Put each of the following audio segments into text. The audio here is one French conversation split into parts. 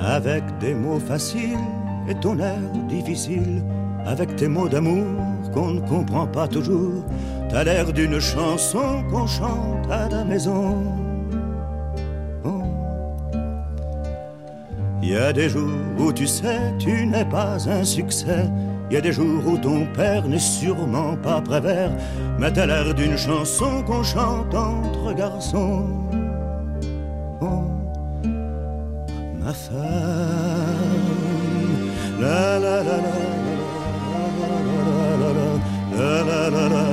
Avec des mots faciles et ton air difficile, avec tes mots d'amour qu'on ne comprend pas toujours, t'as l'air d'une chanson qu'on chante à la maison. Oh. Il y a des jours où tu sais, tu n'es pas un succès. Il y a des jours où ton père n'est sûrement pas Prévert, mais t'as l'air d'une chanson qu'on chante entre garçons. Oh. Ma femme, la la la la la la la la la,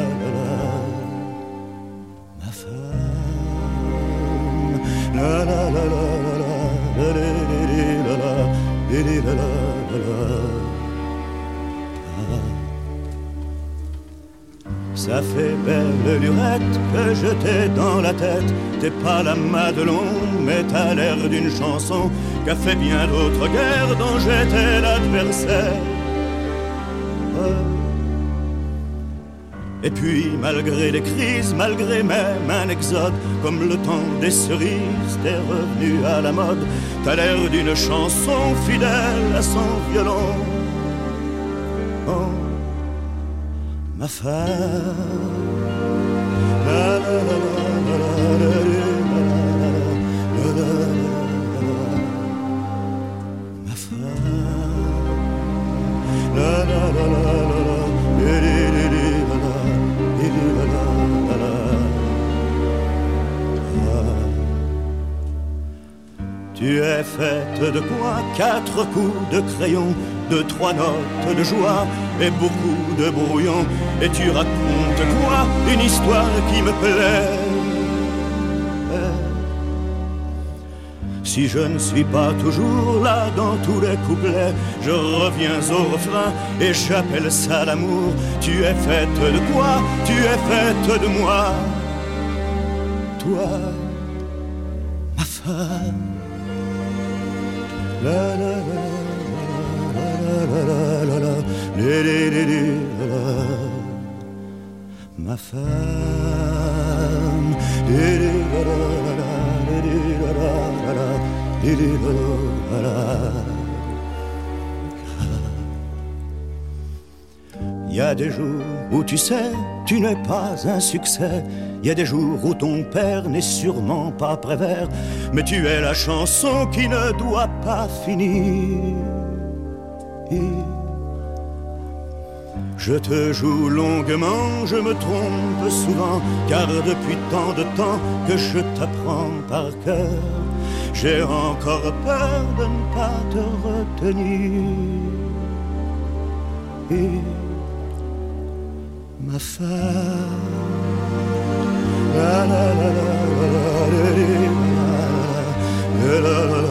ma femme, la la la la la la la la. Ça fait belle lurette que je t'ai dans la tête. T'es pas la Madelon, mais t'as l'air d'une chanson qu'a fait bien d'autres guerres dont j'étais l'adversaire. Et puis malgré les crises, malgré même un exode, comme le temps des cerises, t'es revenu à la mode. T'as l'air d'une chanson fidèle à son violon. Oh, ma femme, la la la la la la la, ma femme, la la la la la. Tu es faite de quoi? 4 coups de crayon, 2-3 notes de joie et beaucoup de brouillon. Et tu racontes quoi? Une histoire qui me plaît. Si je ne suis pas toujours là dans tous les couplets, je reviens au refrain et j'appelle ça l'amour. Tu es faite de quoi? Tu es faite de moi. Toi, ma femme. La la la la la la la la, ma femme. Il y a des jours où tu sais, tu n'es pas un succès. Il y a des jours où ton père n'est sûrement pas Prévert, mais tu es la chanson qui ne doit pas finir. Je te joue longuement, je me trompe souvent, car depuis tant de temps que je t'apprends par cœur, j'ai encore peur de ne pas te retenir. Ma femme, la la la la la la la la la la.